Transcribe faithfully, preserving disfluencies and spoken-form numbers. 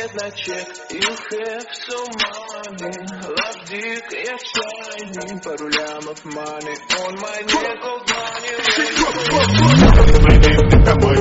get на чек. You have so money, love dick, я shiny. Пару лямов money on my neck of money. My name, это мой